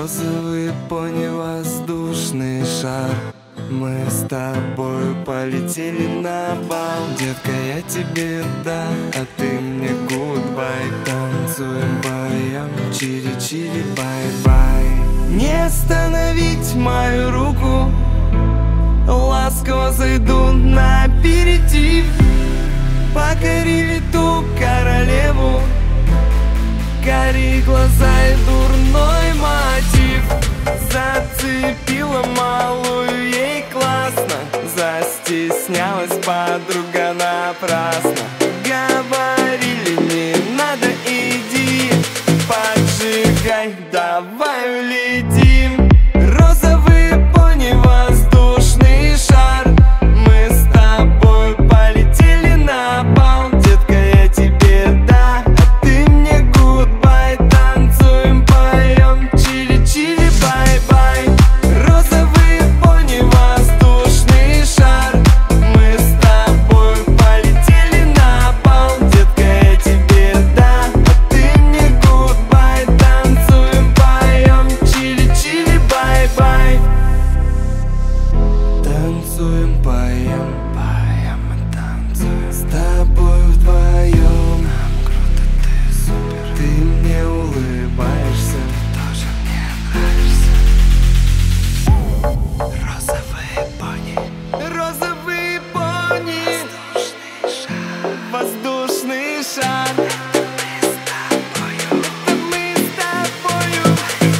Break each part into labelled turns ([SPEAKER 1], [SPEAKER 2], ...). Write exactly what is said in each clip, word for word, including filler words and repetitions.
[SPEAKER 1] Розовый пони, воздушный шар. Мы с тобой полетели на бал. Детка, я тебе да, а ты мне гудбай. Танцуем, поем, чили-чили, бай-бай. Не остановить мою руку, ласково зайду на аперитив. Покорили ту королеву, карие глаза и дурной мотив. Зацепила малую, ей классно. Застеснялась подруга напрасно. Говорили, не надо, иди, поджигай, давай улетим. Розовый пони, воздушный шар. Мы с тобой полетели на бал. Детка, я тебе да, а ты мне гудбай. Танцуем, поем, чили-чили, бай-бай. Розовый пони, воздушный шар. Мы с тобой полетели на бал. Детка, я тебе да, а ты мне гудбай. Танцуем, поем, чили-чили, бай-бай. Танцуем, поем, поем и танцуем. С тобой вдвоем нам круто, ты супер. Ты мне улыбаешься, тоже мне нравишься. Розовые пони, розовые пони, воздушный шар, воздушный шар. Мы с тобою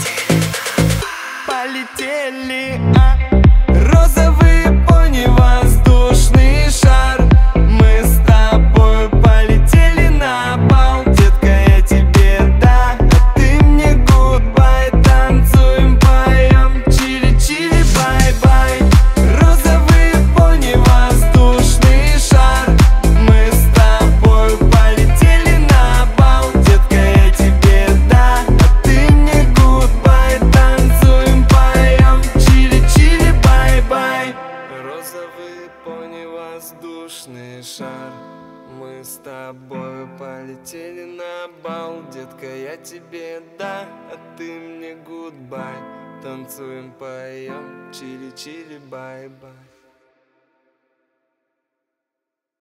[SPEAKER 1] полетели, а. Розовые пони, воздушный шар. Мы с тобой полетели на бал. Детка, я тебе да, а ты мне гудбай. Танцуем, поем, чили-чили, бай-бай. Розовые пони, воздушный шар. Мы с тобой полетели на бал. Детка, я тебе да, а ты мне гудбай. Танцуем, поем, чили-чили, бай-бай. Розовый пони, воздушный шар. Мы с тобой полетели на бал. Детка, я тебе да, а ты мне гудбай. Танцуем, поем, чили-чили, бай-бай.